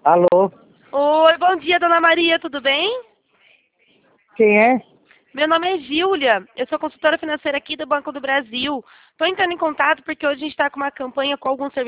Alô, Oi, bom dia, dona Maria, tudo bem? quem é? Meu nome é Gíulia, eu sou consultora financeira aqui do Banco do Brasil. Estou entrando em contato porque hoje a gente está com uma campanha com alguns serviços